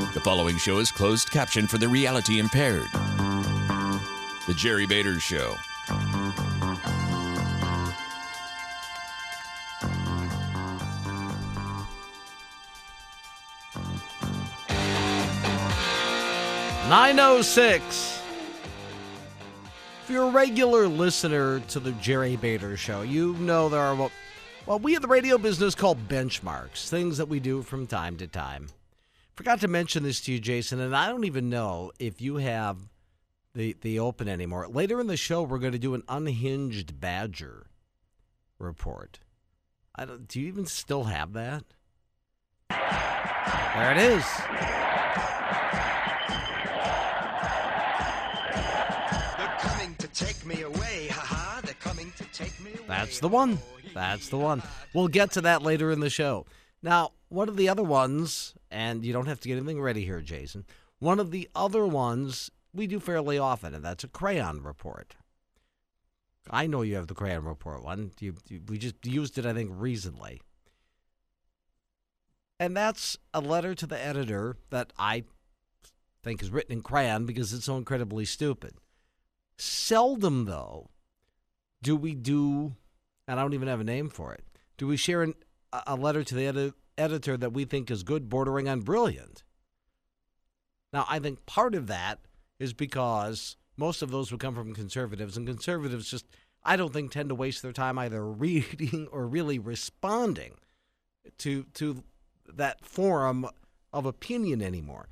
The following show is closed caption for the reality impaired. The Jerry Bader Show. .906. If you're a regular listener to the Jerry Bader Show, you know there are what we in the radio business call benchmarks, things that we do from time to time. Forgot to mention this to you, Jason, and I don't even know if you have the open anymore. Later in the show, we're going to do an unhinged Badger report. Do you even still have that? There it is. Take me away, haha, they're coming to take me away. That's the one. That's the one. We'll get to that later in the show. Now, one of the other ones, and you don't have to get anything ready here, Jason, one of the other ones we do fairly often, and that's a crayon report. I know you have the crayon report one. We just used it, I think, recently. And that's a letter to the editor that I think is written in crayon because it's so incredibly stupid. Seldom, though, do we do, and I don't even have a name for it, do we share a letter to the editor that we think is good, bordering on brilliant. Now, I think part of that is because most of those would come from conservatives, and conservatives just, I don't think, tend to waste their time either reading or really responding to that forum of opinion anymore.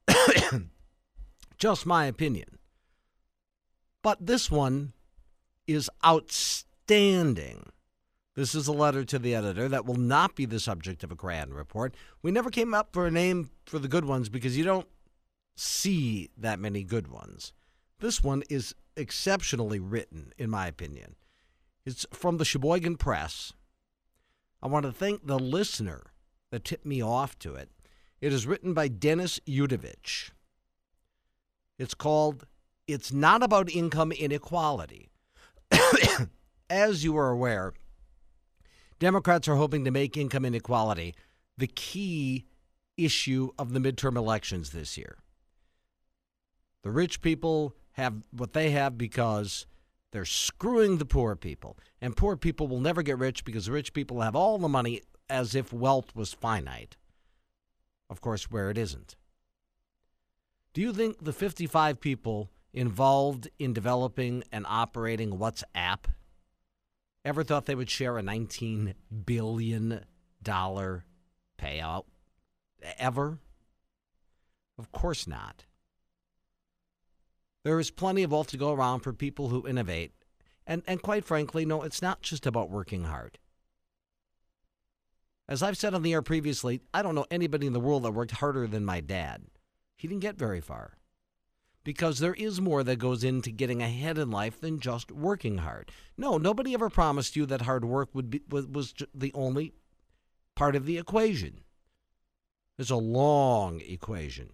Just my opinion. But this one is outstanding. This is a letter to the editor that will not be the subject of a crayon report. We never came up for a name for the good ones because you don't see that many good ones. This one is exceptionally written, in my opinion. It's from the Sheboygan Press. I want to thank the listener that tipped me off to it. It is written by Dennis Udovich. It's called It's Not About Income Inequality. As you are aware, Democrats are hoping to make income inequality the key issue of the midterm elections this year. The rich people have what they have because they're screwing the poor people. And poor people will never get rich because the rich people have all the money as if wealth was finite. Of course, where it isn't. Do you think the 55 people involved in developing and operating WhatsApp ever thought they would share a $19 billion payout? Ever? Of course not. There is plenty of wealth to go around for people who innovate. And quite frankly, no, it's not just about working hard. As I've said on the air previously, I don't know anybody in the world that worked harder than my dad. He didn't get very far. Because there is more that goes into getting ahead in life than just working hard. No, nobody ever promised you that hard work was the only part of the equation. There's a long equation.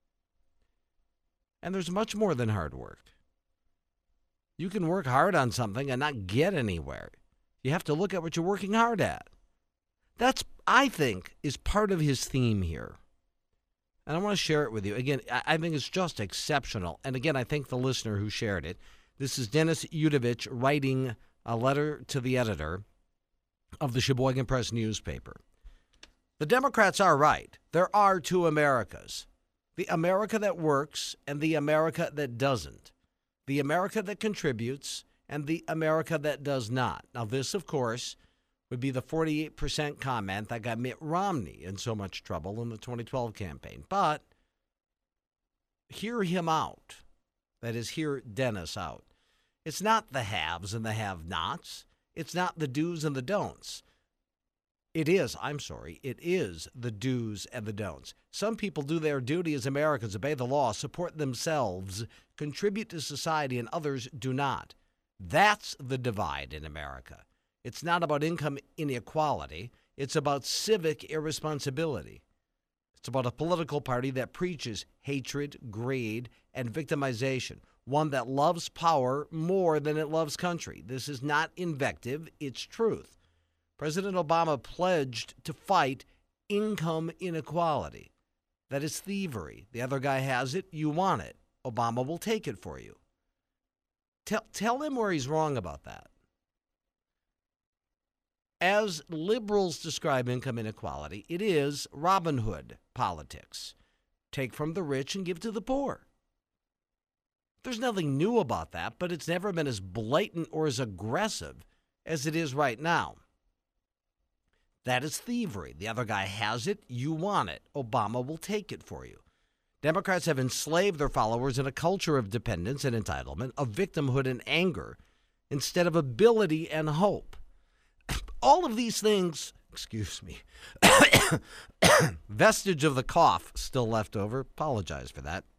And there's much more than hard work. You can work hard on something and not get anywhere. You have to look at what you're working hard at. That's, I think, is part of his theme here. And I want to share it with you. Again, I think it's just exceptional. And again, I thank the listener who shared it. This is Dennis Udovich writing a letter to the editor of the Sheboygan Press newspaper. The Democrats are right. There are two Americas. The America that works and the America that doesn't. The America that contributes and the America that does not. Now, this, of course, would be the 48% comment that got Mitt Romney in so much trouble in the 2012 campaign. But hear him out. That is, hear Dennis out. It's not the haves and the have-nots. It's not the do's and the don'ts. It is the do's and the don'ts. Some people do their duty as Americans, obey the law, support themselves, contribute to society, and others do not. That's the divide in America. It's not about income inequality. It's about civic irresponsibility. It's about a political party that preaches hatred, greed, and victimization, one that loves power more than it loves country. This is not invective, it's truth. President Obama pledged to fight income inequality. That is thievery. The other guy has it. You want it. Obama will take it for you. Tell him where he's wrong about that. As liberals describe income inequality, it is Robin Hood politics. Take from the rich and give to the poor. There's nothing new about that, but it's never been as blatant or as aggressive as it is right now. That is thievery. The other guy has it. You want it. Obama will take it for you. Democrats have enslaved their followers in a culture of dependence and entitlement, of victimhood and anger, instead of ability and hope. All of these things, excuse me, vestige of the cough still left over. Apologize for that.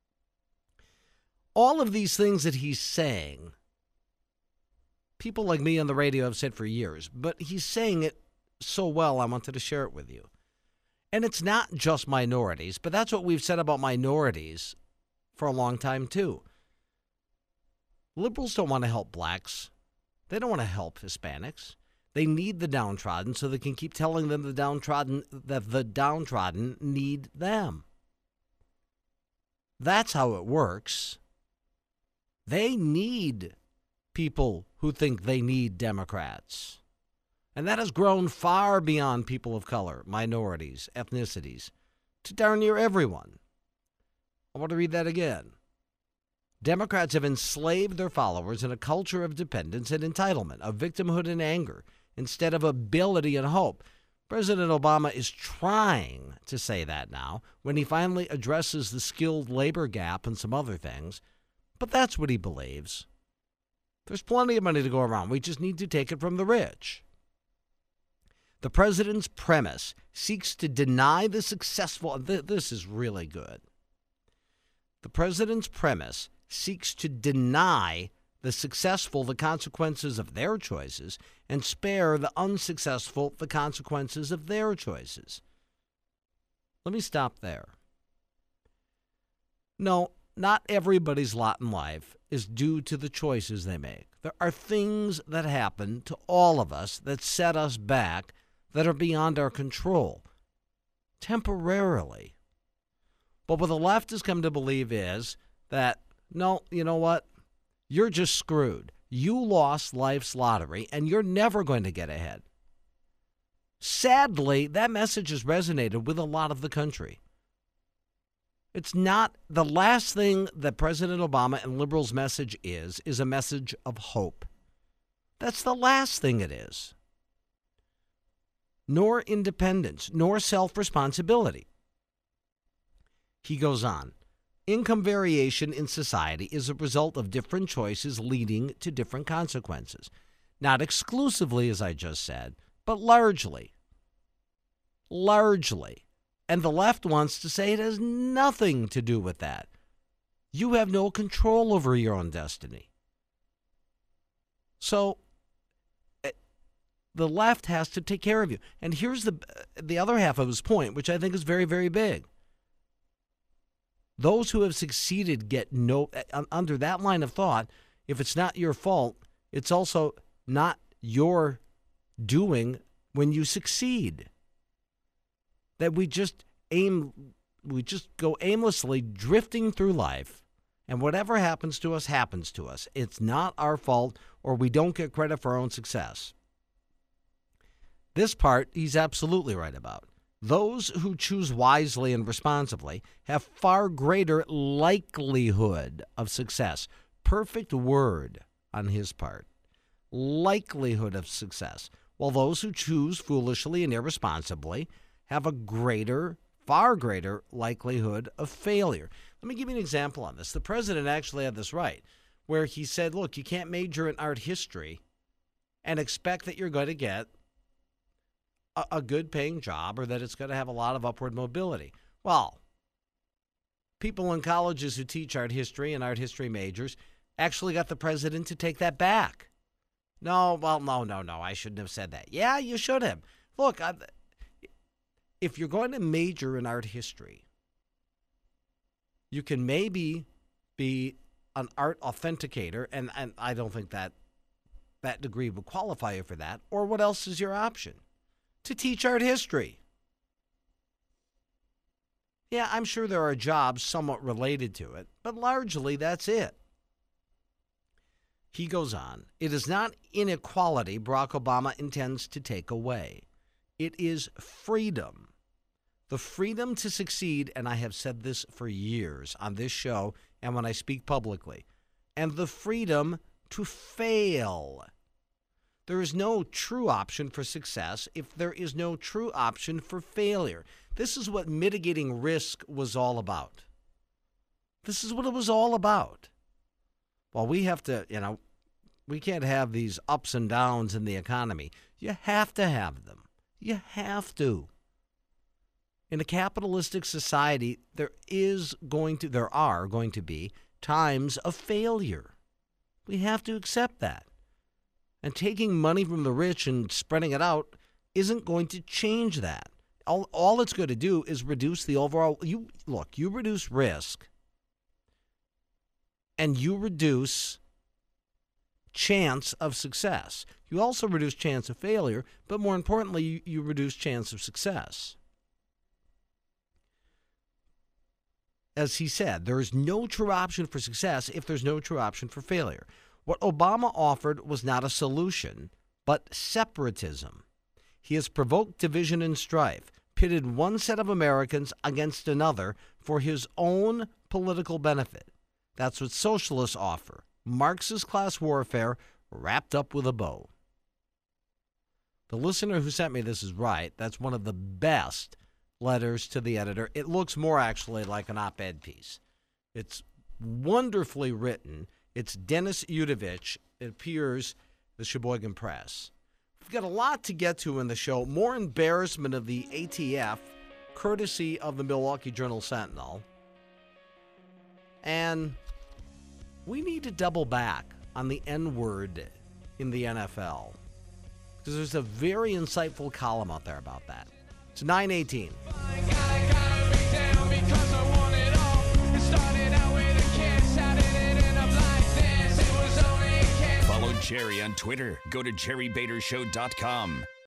All of these things that he's saying, people like me on the radio have said for years, but he's saying it so well, I wanted to share it with you. And it's not just minorities, but that's what we've said about minorities for a long time, too. Liberals don't want to help blacks. They don't want to help Hispanics. They need the downtrodden so they can keep telling them that the downtrodden need them. That's how it works. They need people who think they need Democrats. And that has grown far beyond people of color, minorities, ethnicities, to darn near everyone. I want to read that again. Democrats have enslaved their followers in a culture of dependence and entitlement, of victimhood and anger, instead of ability and hope. President Obama is trying to say that now when he finally addresses the skilled labor gap and some other things, but that's what he believes. There's plenty of money to go around. We just need to take it from the rich. The president's premise seeks to deny the successful. This is really good. The president's premise seeks to deny the successful the consequences of their choices and spare the unsuccessful the consequences of their choices. Let me stop there. No, not everybody's lot in life is due to the choices they make. There are things that happen to all of us that set us back that are beyond our control, temporarily. But what the left has come to believe is that, no, you know what? You're just screwed. You lost life's lottery, and you're never going to get ahead. Sadly, that message has resonated with a lot of the country. It's not the last thing that President Obama and liberals' message is a message of hope. That's the last thing it is. Nor independence, nor self-responsibility. He goes on. Income variation in society is a result of different choices leading to different consequences. Not exclusively, as I just said, but largely. Largely. And the left wants to say it has nothing to do with that. You have no control over your own destiny. So the left has to take care of you. And here's the other half of his point, which I think is very, very big. Those who have succeeded get no, under that line of thought, if it's not your fault, it's also not your doing when you succeed. That we just go aimlessly drifting through life, and whatever happens to us, happens to us. It's not our fault, or we don't get credit for our own success. This part he's absolutely right about. Those who choose wisely and responsibly have far greater likelihood of success. Perfect word on his part. Likelihood of success. While those who choose foolishly and irresponsibly have a far greater likelihood of failure. Let me give you an example on this. The president actually had this right, where he said, look, you can't major in art history and expect that you're going to get a good paying job or that it's going to have a lot of upward mobility. Well, people in colleges who teach art history and art history majors actually got the president to take that back. No, I shouldn't have said that. Yeah, you should have. Look, if you're going to major in art history, you can maybe be an art authenticator, and I don't think that degree would qualify you for that. Or what else is your option? To teach art history. Yeah, I'm sure there are jobs somewhat related to it, but largely that's it. He goes on, it is not inequality Barack Obama intends to take away. It is freedom. The freedom to succeed, and I have said this for years on this show and when I speak publicly, and the freedom to fail. There is no true option for success if there is no true option for failure. This is what mitigating risk was all about. This is what it was all about. Well, we have to, we can't have these ups and downs in the economy. You have to have them. You have to. In a capitalistic society, there are going to be times of failure. We have to accept that. And taking money from the rich and spreading it out isn't going to change that. All it's going to do is reduce the overall. You reduce risk and you reduce chance of success. You also reduce chance of failure, but more importantly, you reduce chance of success. As he said, there is no true option for success if there's no true option for failure. What Obama offered was not a solution, but separatism. He has provoked division and strife, pitted one set of Americans against another for his own political benefit. That's what socialists offer, Marxist class warfare wrapped up with a bow. The listener who sent me this is right. That's one of the best letters to the editor. It looks more actually like an op-ed piece. It's wonderfully written. It's Dennis Udovich. It appears the Sheboygan Press. We've got a lot to get to in the show. More embarrassment of the ATF, courtesy of the Milwaukee Journal-Sentinel. And we need to double back on the N-word in the NFL. Because there's a very insightful column out there about that. It's 9:18. Follow Jerry on Twitter. Go to jerrybadershow.com.